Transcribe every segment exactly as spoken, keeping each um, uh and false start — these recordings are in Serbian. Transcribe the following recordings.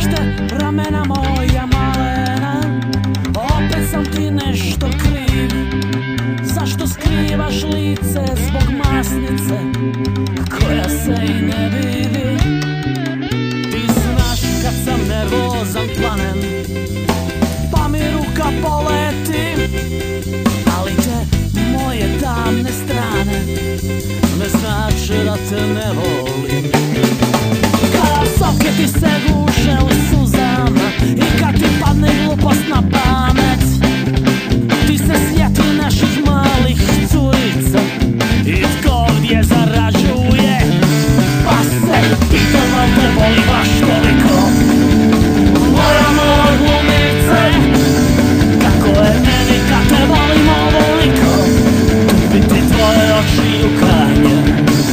Zašte ramena moja malena, opet sam ti nešto kriv. Zašto skrivaš lice zbog masnice koja se i ne vidi? Ti znaš kad sam nervozan planem, pa mi ruka poleti, ali te moje tamne strane ne znače da te ne volim. Kada sopke ti se guše u suzama i kad ti padne glupost na pamet, ti se sjeti naših malih curica i tko ovdje zarađuje, pa se pitam da te boli baš toliko. Moja moja glumice, kako je meni kad te volim ovoliko, biti tvoje oči ljukanje.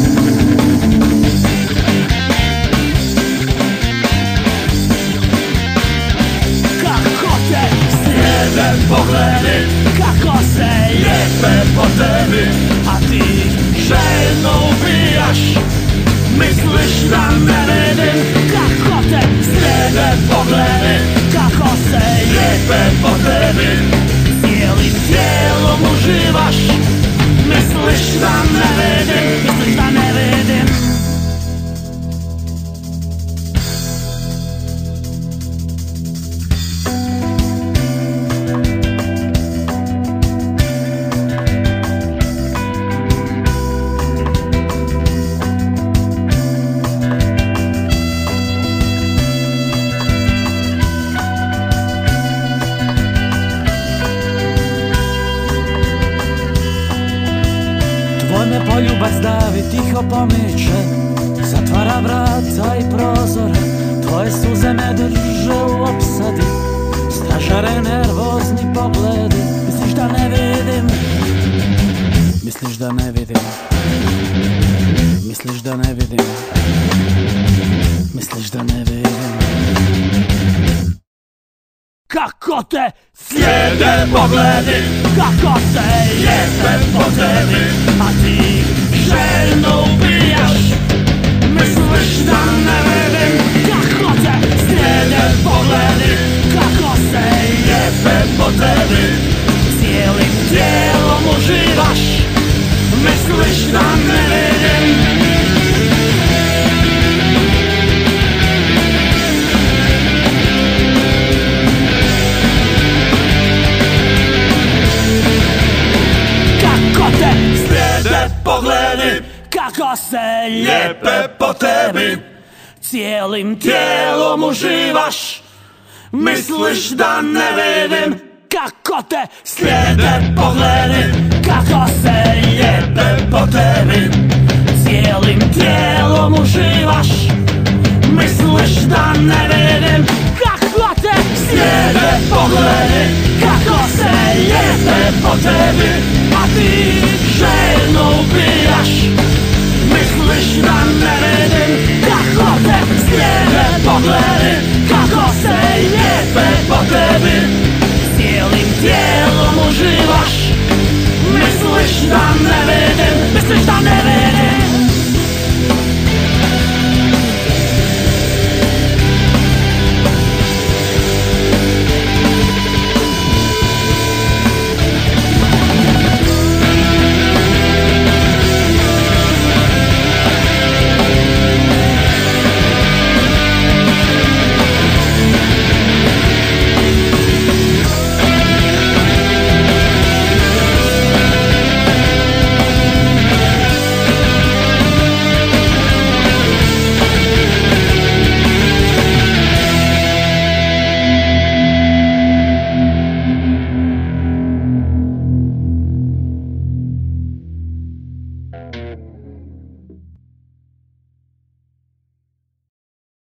Kako te slijede pogledi, kako se lijepe po tebi, a ti željno ubijaš, misliš da ne vidim. Kako te slijede pogledi, kako se lijepe po tebi, cijelim tijelom uživaš, misliš da ne vidim, misliš da ne vidim. Tvoj poljubac davi tiho pomiče, zatvara vrata i prozore, tvoje suze me drže u opsadi, stražare nervozni pogledi. Misliš da ne vidim, misliš da ne vidim, misliš da ne vidim, misliš da ne vidim. Kako te slijede pogledi, kako se lijepe po tebi, a ti željno ubijaš, misliš da ne vidim. Kako te slijede pogledi, kako se lijepe po tebi, cijelim tijelom uživaš, misliš da ne vidim. Pogledi, kako se lijepe po tebi, cijelim tijelom uživaš, misliš da ne vidim. Kako te slijede pogledi, kako se lijepe po tebi, cijelim tijelom uživaš, misliš da ne vidim. Kako te slijede pogledi, kako se lijepe po tebi, a ti